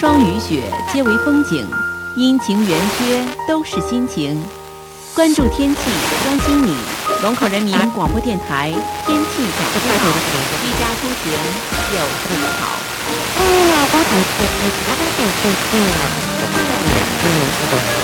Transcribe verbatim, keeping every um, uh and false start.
霜雨雪皆为风景，阴晴圆缺都是心情。关注天气，关心你。龙口人民广播电台天气早知道，居家出行有自好。 嗯，我